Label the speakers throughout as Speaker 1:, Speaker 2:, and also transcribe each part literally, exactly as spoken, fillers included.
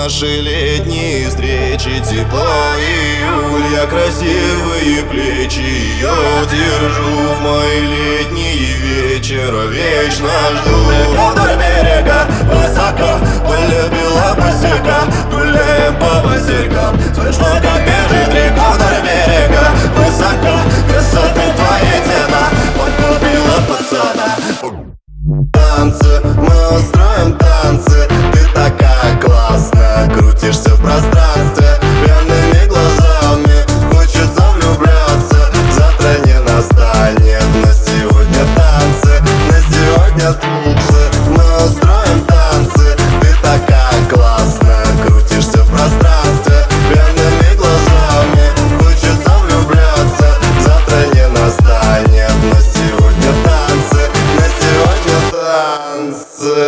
Speaker 1: наши летние встречи, тепло июля, красивые плечи. Ее держу в мои летние вечера, вечно жду. Река вдоль берега, высоко, полюбила босика, гуляем по василькам, слышно, как бежит река вдоль берега, высоко, красоты твоей цена, подкупила пацана. Танцы, мы устроим танцы, ты такая классная, крутишься в пространстве, пьяными глазами, хочется влюбляться, завтра не настанет, но сегодня танцы, на сегодня танцы, мы устроим танцы, ты такая классная, крутишься в пространстве, пьяными глазами, хочется влюбляться, завтра не настанет, но сегодня танцы, на сегодня танцы.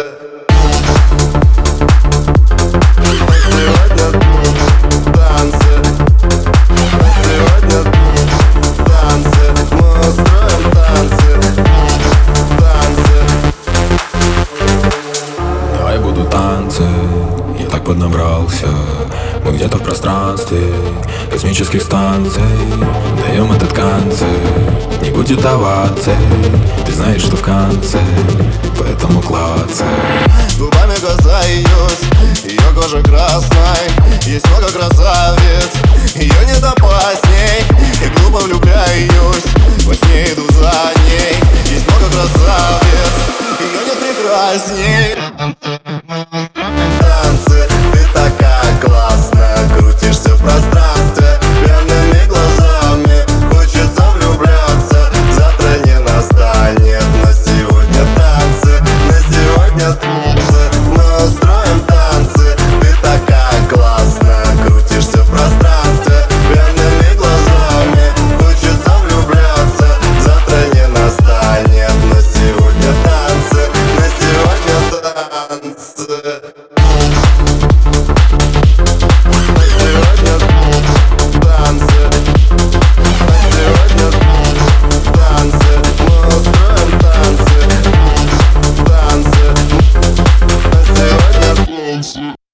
Speaker 2: Я так поднабрался, мы где-то в пространстве космических станций даем этот концерт, не будет оваций, ты знаешь, что в конце, поэтому клацай.
Speaker 1: Губами касаюсь, ее кожа красной, есть много красавиц, ее не опасней, и глупо влюбляюсь, во сне иду за ней, есть много красавиц, ее нет прекрасней.